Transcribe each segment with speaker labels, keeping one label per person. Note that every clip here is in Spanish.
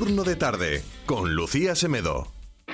Speaker 1: Turno de Tarde, con Lucía Semedo.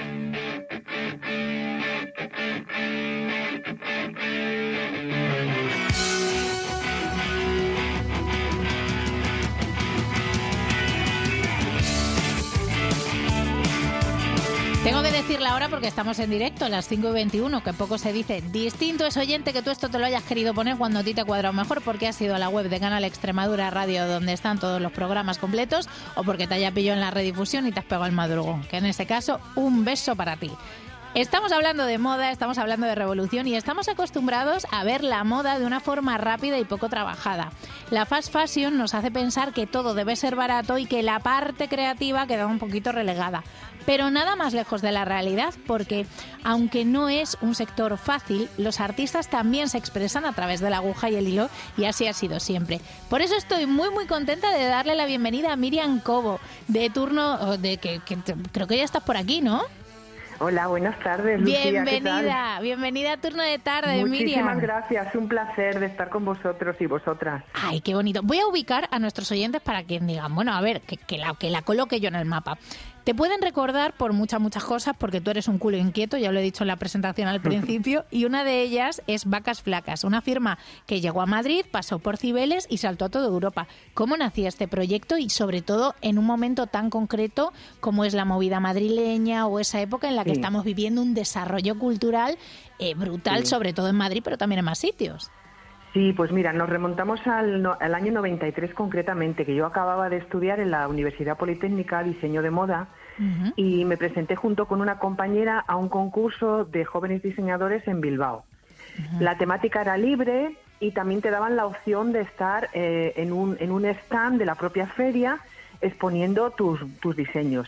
Speaker 2: Tengo que decir la hora porque estamos en directo, a las 5:21, que poco se dice. Distinto es, oyente, que tú esto te lo hayas querido poner cuando a ti te ha cuadrado mejor, porque has ido a la web de Canal Extremadura Radio, donde están todos los programas completos, o porque te haya pillado en la redifusión y te has pegado el madrugón, que en ese caso, un beso para ti. Estamos hablando de moda, estamos hablando de revolución y estamos acostumbrados a ver la moda de una forma rápida y poco trabajada. La fast fashion nos hace pensar que todo debe ser barato y que la parte creativa queda un poquito relegada. Pero nada más lejos de la realidad, porque aunque no es un sector fácil, los artistas también se expresan a través de la aguja y el hilo, y así ha sido siempre. Por eso estoy muy contenta de darle la bienvenida a Miriam Cobo, de Turno, creo que ya estás por aquí, ¿no?
Speaker 3: Hola, buenas tardes, Lucía.
Speaker 2: Bienvenida a Turno de Tarde, Miriam.
Speaker 3: Muchísimas gracias, un placer de estar con vosotros y vosotras.
Speaker 2: Ay, qué bonito. Voy a ubicar a nuestros oyentes para que digan, bueno, a ver, que la coloque yo en el mapa. Te pueden recordar por muchas cosas, porque tú eres un culo inquieto, ya lo he dicho en la presentación al principio, y una de ellas es Vacas Flacas, una firma que llegó a Madrid, pasó por Cibeles y saltó a toda Europa. ¿Cómo nacía este proyecto y, sobre todo, en un momento tan concreto como es la movida madrileña o esa época en la que estamos viviendo un desarrollo cultural brutal, sobre todo en Madrid, pero también en más sitios?
Speaker 3: Sí, pues mira, nos remontamos al año 93 concretamente, que yo acababa de estudiar en la Universidad Politécnica Diseño de Moda, y me presenté junto con una compañera a un concurso de jóvenes diseñadores en Bilbao. La temática era libre y también te daban la opción de estar en un stand de la propia feria exponiendo tus diseños.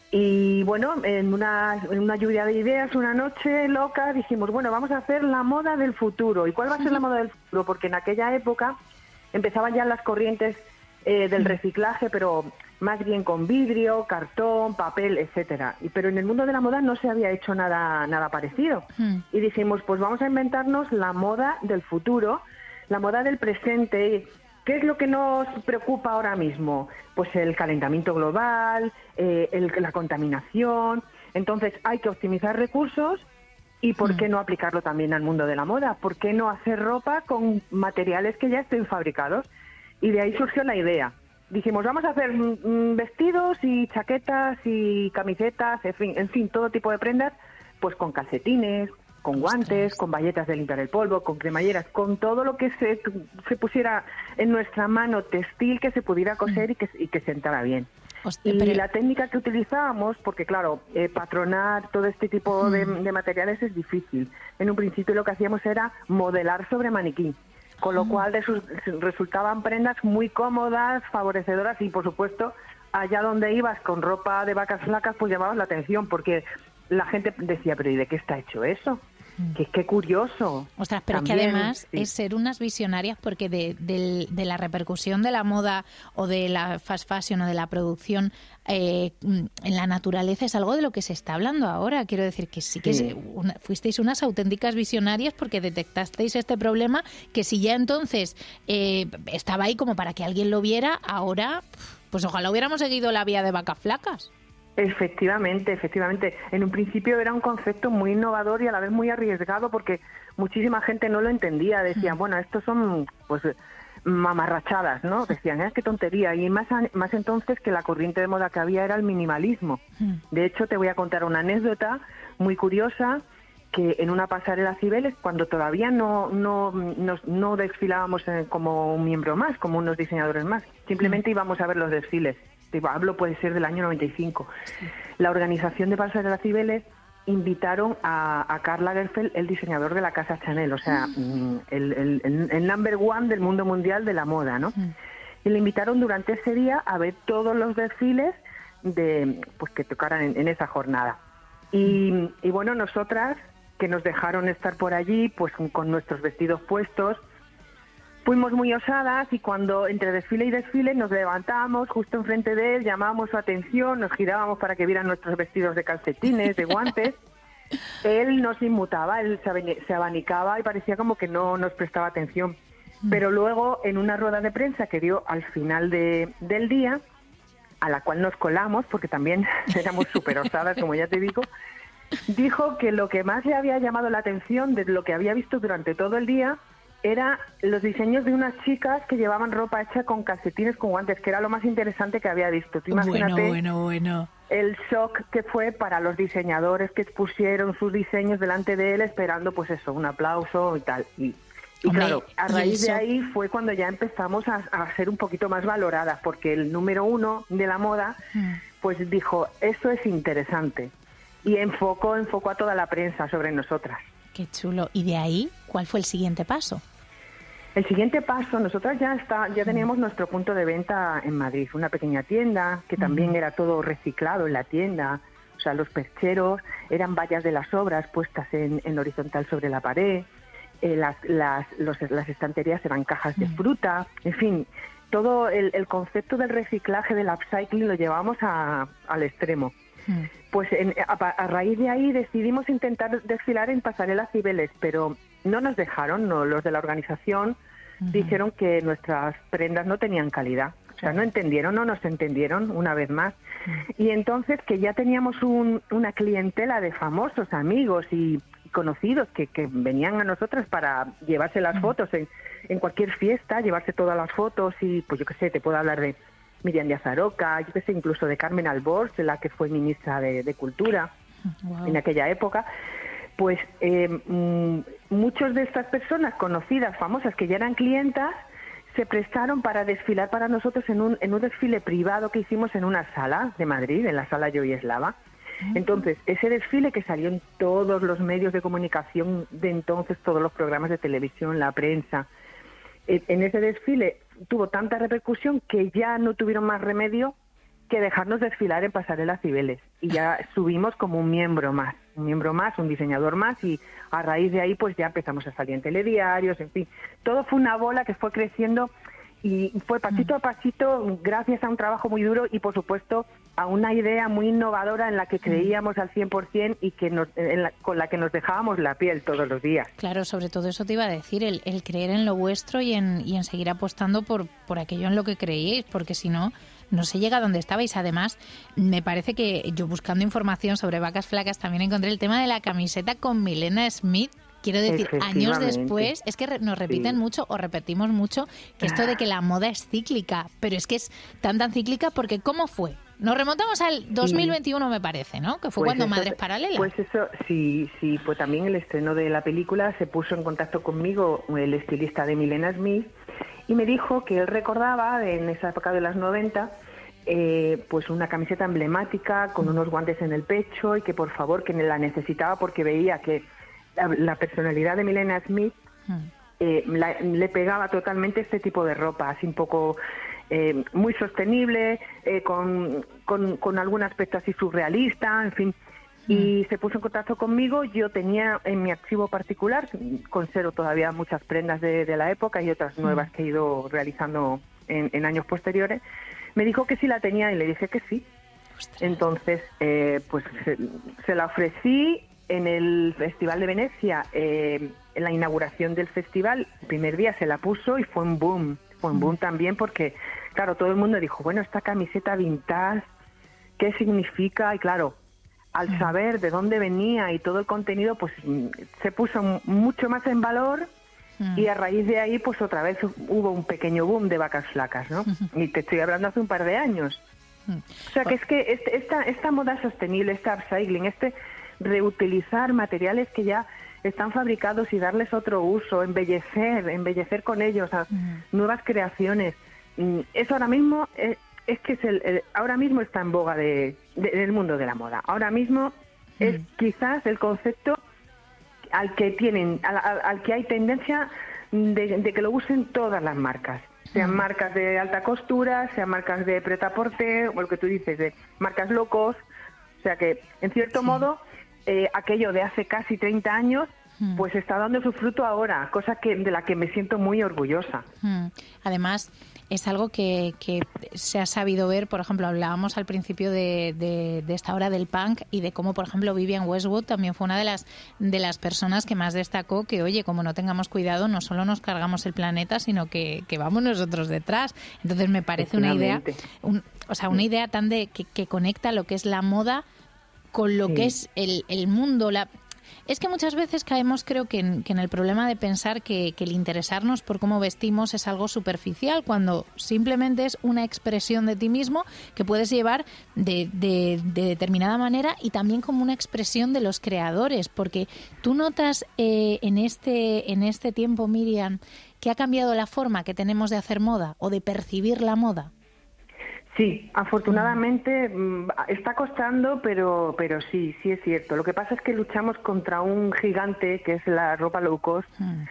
Speaker 3: Y bueno, en una lluvia de ideas, una noche loca, dijimos, bueno, vamos a hacer la moda del futuro. ¿Y cuál va a ser la moda del futuro? Porque en aquella época empezaban ya las corrientes del reciclaje, pero más bien con vidrio, cartón, papel, etcétera. Pero en el mundo de la moda no se había hecho nada parecido. Y dijimos, pues vamos a inventarnos la moda del futuro, la moda del presente. ¿Qué es lo que nos preocupa ahora mismo? Pues el calentamiento global, la contaminación. Entonces hay que optimizar recursos y ¿por qué no aplicarlo también al mundo de la moda? ¿Por qué no hacer ropa con materiales que ya estén fabricados? Y de ahí surgió la idea. Dijimos, vamos a hacer vestidos y chaquetas y camisetas, en fin, todo tipo de prendas, pues con calcetines, con guantes, con bayetas de limpiar el polvo, con cremalleras, con todo lo que se pusiera en nuestra mano textil, que se pudiera coser y que sentara bien. Hostia, y la técnica que utilizábamos, porque claro, patronar todo este tipo de materiales es difícil. En un principio lo que hacíamos era modelar sobre maniquí, con lo cual resultaban prendas muy cómodas, favorecedoras y, por supuesto, allá donde ibas con ropa de vacas flacas, pues llamabas la atención, porque la gente decía, pero ¿y de qué está hecho eso? Qué curioso.
Speaker 2: Ostras, pero también, es que además es ser unas visionarias, porque de la repercusión de la moda o de la fast fashion o de la producción en la naturaleza es algo de lo que se está hablando ahora. Quiero decir que sí que fuisteis unas auténticas visionarias, porque detectasteis este problema que, si ya entonces estaba ahí como para que alguien lo viera, ahora pues ojalá hubiéramos seguido la vía de vacas flacas.
Speaker 3: Efectivamente. En un principio era un concepto muy innovador y a la vez muy arriesgado, porque muchísima gente no lo entendía. Decían, bueno, estos son pues mamarrachadas, ¿no? Decían, qué tontería. Y más entonces que la corriente de moda que había era el minimalismo. De hecho, te voy a contar una anécdota muy curiosa, que en una pasarela Cibeles, cuando todavía no desfilábamos como un miembro más, como unos diseñadores más, simplemente íbamos a ver los desfiles. Hablo, puede ser del año 95. La organización de Pasarela Cibeles invitaron a Karl Lagerfeld, el diseñador de la casa Chanel, o sea, el number one del mundo mundial de la moda, ¿no? Y le invitaron durante ese día a ver todos los desfiles pues que tocaran en esa jornada. Y bueno, nosotras, que nos dejaron estar por allí, pues con nuestros vestidos puestos, fuimos muy osadas, y cuando entre desfile y desfile nos levantábamos justo enfrente de él, llamábamos su atención, nos girábamos para que vieran nuestros vestidos de calcetines, de guantes. Él no se inmutaba, él se abanicaba y parecía como que no nos prestaba atención. Pero luego, en una rueda de prensa que dio al final del día, a la cual nos colamos, porque también éramos súper osadas, como ya te digo, dijo que lo que más le había llamado la atención de lo que había visto durante todo el día era los diseños de unas chicas que llevaban ropa hecha con calcetines con guantes, que era lo más interesante que había visto. Tú imagínate
Speaker 2: bueno.
Speaker 3: El shock que fue para los diseñadores que expusieron sus diseños delante de él, esperando pues eso, un aplauso y tal. Y
Speaker 2: Hombre,
Speaker 3: claro, a raíz de ahí fue cuando ya empezamos a ser un poquito más valoradas, porque el número 1 de la moda pues dijo, esto es interesante, y enfocó a toda la prensa sobre nosotras.
Speaker 2: Qué chulo. ¿Y de ahí cuál fue el siguiente paso?
Speaker 3: El siguiente paso, nosotras ya teníamos nuestro punto de venta en Madrid, una pequeña tienda que también era todo reciclado en la tienda, o sea, los percheros eran vallas de las obras puestas en horizontal sobre la pared, las estanterías eran cajas de fruta, en fin, todo el concepto del reciclaje, del upcycling lo llevamos al extremo. Pues a raíz de ahí decidimos intentar desfilar en Pasarela Cibeles, pero no nos dejaron, los de la organización dijeron que nuestras prendas no tenían calidad. O sea, no nos entendieron una vez más. Y entonces que ya teníamos una clientela de famosos, amigos y conocidos que venían a nosotras para llevarse las fotos en cualquier fiesta, llevarse todas las fotos y pues yo qué sé, te puedo hablar de Miriam Díaz Aroca, yo qué sé, incluso de Carmen Albors, la que fue ministra de Cultura en aquella época. Pues muchos de estas personas conocidas, famosas, que ya eran clientas, se prestaron para desfilar para nosotros en un desfile privado que hicimos en una sala de Madrid, en la sala Joy Eslava. Entonces, ese desfile que salió en todos los medios de comunicación de entonces, todos los programas de televisión, la prensa, en ese desfile tuvo tanta repercusión que ya no tuvieron más remedio que dejarnos desfilar en Pasarela Cibeles. Y ya subimos como un miembro más, un diseñador más, y a raíz de ahí pues ya empezamos a salir en telediarios, en fin. Todo fue una bola que fue creciendo y fue pasito a pasito, gracias a un trabajo muy duro y por supuesto a una idea muy innovadora en la que creíamos al 100% y con la que nos dejábamos la piel todos los días.
Speaker 2: Claro, sobre todo eso te iba a decir, el creer en lo vuestro y en seguir apostando por aquello en lo que creíais, porque si no, no se llega a donde estabais. Además, me parece que yo buscando información sobre Vacas Flacas también encontré el tema de la camiseta con Milena Smith. Quiero decir, años después, es que nos repiten mucho o repetimos mucho que esto de que la moda es cíclica, pero es que es tan cíclica porque ¿cómo fue? Nos remontamos al 2021, me parece, ¿no? Que fue
Speaker 3: pues
Speaker 2: cuando
Speaker 3: eso,
Speaker 2: Madres Paralelas.
Speaker 3: Pues eso, sí, pues también el estreno de la película se puso en contacto conmigo el estilista de Milena Smith y me dijo que él recordaba en esa época de las 90 pues una camiseta emblemática con unos guantes en el pecho y que por favor que la necesitaba porque veía que la personalidad de Milena Smith le pegaba totalmente este tipo de ropa, así un poco muy sostenible, con algún aspecto así surrealista, en fin. Y se puso en contacto conmigo. Yo tenía en mi archivo particular, conservo todavía muchas prendas de la época y otras nuevas que he ido realizando en años posteriores. Me dijo que sí la tenía y le dije que sí. Ostras. Entonces, pues se la ofrecí en el Festival de Venecia, en la inauguración del festival. El primer día se la puso y fue un boom. Fue un boom también porque, claro, todo el mundo dijo, bueno, esta camiseta vintage, ¿qué significa? Y claro, al saber de dónde venía y todo el contenido, pues se puso mucho más en valor. Y a raíz de ahí, pues otra vez hubo un pequeño boom de Vacas Flacas, ¿no? Y te estoy hablando hace un par de años. O sea, que es que esta moda sostenible, este upcycling, reutilizar materiales que ya están fabricados y darles otro uso, embellecer con ellos a nuevas creaciones. Eso ahora mismo ahora mismo está en boga del mundo de la moda. Ahora mismo es quizás el concepto al que hay tendencia de que lo usen todas las marcas, sean marcas de alta costura, sean marcas de prêt-à-porter, o lo que tú dices, de marcas locos. O sea que, en cierto modo, aquello de hace casi 30 años, pues está dando su fruto ahora, cosa de la que me siento muy orgullosa.
Speaker 2: Además, es algo que se ha sabido ver. Por ejemplo, hablábamos al principio de esta hora del punk y de cómo, por ejemplo, Vivienne Westwood también fue una de las personas que más destacó que, oye, como no tengamos cuidado, no solo nos cargamos el planeta, sino que vamos nosotros detrás. Entonces me parece una idea, una idea tan que conecta lo que es la moda con lo que es el mundo. Es que muchas veces caemos, creo que en el problema de pensar que el interesarnos por cómo vestimos es algo superficial, cuando simplemente es una expresión de ti mismo que puedes llevar de determinada manera, y también como una expresión de los creadores, porque tú notas en este tiempo, Miriam, que ha cambiado la forma que tenemos de hacer moda o de percibir la moda.
Speaker 3: Sí, afortunadamente está costando, pero sí es cierto. Lo que pasa es que luchamos contra un gigante que es la ropa low cost,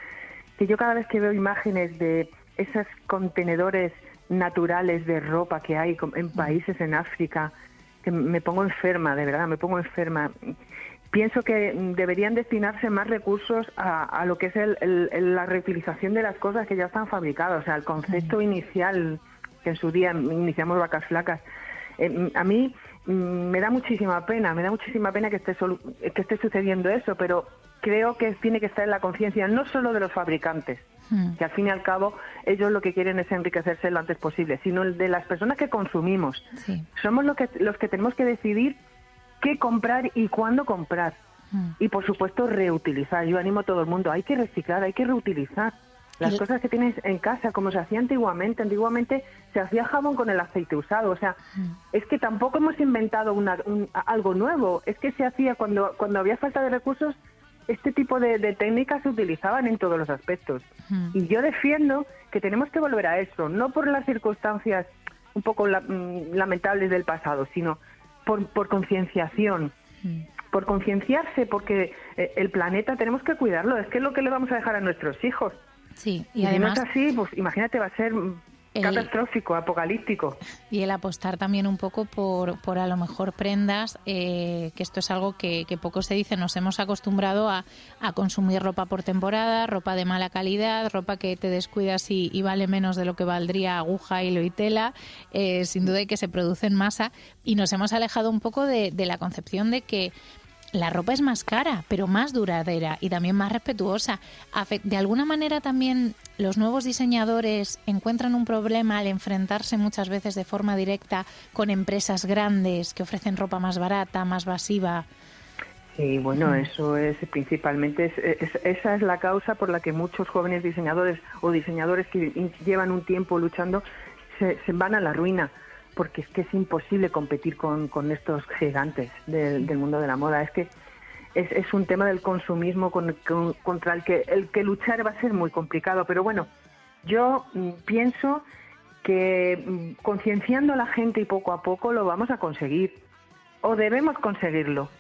Speaker 3: que yo cada vez que veo imágenes de esos contenedores naturales de ropa que hay en países en África, que me pongo enferma, de verdad, me pongo enferma. Pienso que deberían destinarse más recursos a lo que es la reutilización de las cosas que ya están fabricadas, o sea, el concepto inicial que en su día iniciamos Vacas Flacas. A mí me da muchísima pena que esté sucediendo eso, pero creo que tiene que estar en la conciencia no solo de los fabricantes, que al fin y al cabo ellos lo que quieren es enriquecerse lo antes posible, sino de las personas que consumimos. Sí. Somos los que tenemos que decidir qué comprar y cuándo comprar. Y por supuesto reutilizar. Yo animo a todo el mundo, hay que reciclar, hay que reutilizar. Las cosas que tienes en casa, como se hacía antiguamente. Antiguamente se hacía jabón con el aceite usado. O sea, es que tampoco hemos inventado algo nuevo. Es que se hacía cuando había falta de recursos, este tipo de técnicas se utilizaban en todos los aspectos. Y yo defiendo que tenemos que volver a eso, no por las circunstancias un poco lamentables del pasado, sino por concienciación. Por concienciarse, porque el planeta tenemos que cuidarlo. Es que es lo que le vamos a dejar a nuestros hijos.
Speaker 2: Sí,
Speaker 3: y además, si no es así, pues imagínate, va a ser catastrófico, apocalíptico.
Speaker 2: Y el apostar también un poco por a lo mejor prendas, que esto es algo que poco se dice. Nos hemos acostumbrado a consumir ropa por temporada, ropa de mala calidad, ropa que te descuidas y vale menos de lo que valdría aguja, hilo y tela, sin duda, y que se produce en masa. Y nos hemos alejado un poco de la concepción de que la ropa es más cara, pero más duradera y también más respetuosa. De alguna manera también los nuevos diseñadores encuentran un problema al enfrentarse muchas veces de forma directa con empresas grandes que ofrecen ropa más barata, más masiva.
Speaker 3: Sí, bueno, eso es principalmente, esa es la causa por la que muchos jóvenes diseñadores o diseñadores que llevan un tiempo luchando se van a la ruina. Porque es que es imposible competir con estos gigantes del mundo de la moda. Es que es un tema del consumismo contra el que luchar va a ser muy complicado. Pero bueno, yo pienso que concienciando a la gente y poco a poco lo vamos a conseguir. O debemos conseguirlo.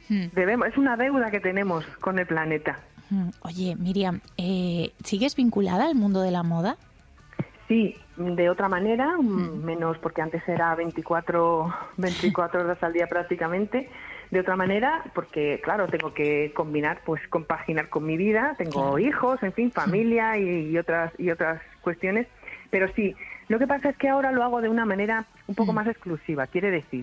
Speaker 3: Es una deuda que tenemos con el planeta.
Speaker 2: Oye, Miriam, ¿sigues vinculada al mundo de la moda?
Speaker 3: Sí, de otra manera, menos porque antes era 24 horas al día prácticamente. De otra manera, porque claro, tengo que compaginar con mi vida, tengo hijos, en fin, familia y otras cuestiones. Pero sí, lo que pasa es que ahora lo hago de una manera un poco más exclusiva. Quiere decir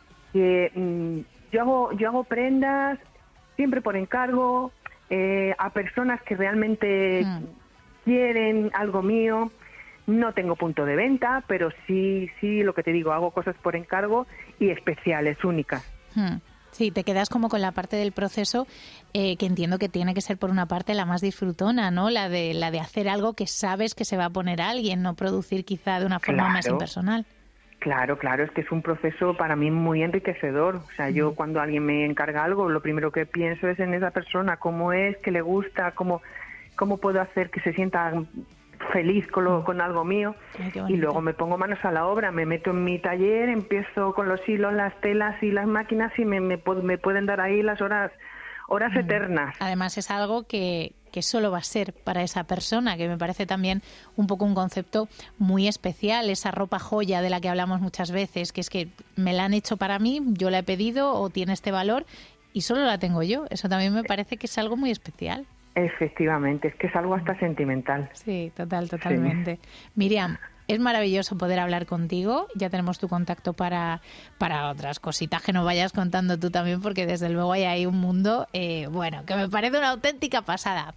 Speaker 3: que yo hago prendas siempre por encargo a personas que realmente quieren algo mío. No tengo punto de venta, pero sí, lo que te digo, hago cosas por encargo y especiales, únicas.
Speaker 2: Sí, te quedas como con la parte del proceso que entiendo que tiene que ser por una parte la más disfrutona, ¿no? La de hacer algo que sabes que se va a poner a alguien, no producir quizá de una forma más impersonal. Claro,
Speaker 3: es que es un proceso para mí muy enriquecedor. O sea, yo cuando alguien me encarga algo, lo primero que pienso es en esa persona, cómo es, qué le gusta, cómo puedo hacer que se sienta feliz con algo mío. Ay, y luego me pongo manos a la obra, me meto en mi taller, empiezo con los hilos, las telas y las máquinas y me pueden dar ahí las horas eternas.
Speaker 2: Además es algo que solo va a ser para esa persona, que me parece también un poco un concepto muy especial, esa ropa joya de la que hablamos muchas veces, que es que me la han hecho para mí, yo la he pedido o tiene este valor y solo la tengo yo. Eso también me parece que es algo muy especial.
Speaker 3: Efectivamente, es que es algo hasta sentimental.
Speaker 2: Sí, totalmente. Sí. Miriam, Es maravilloso poder hablar contigo. Ya tenemos tu contacto para otras cositas que nos vayas contando tú también, porque desde luego hay ahí un mundo, que me parece una auténtica pasada.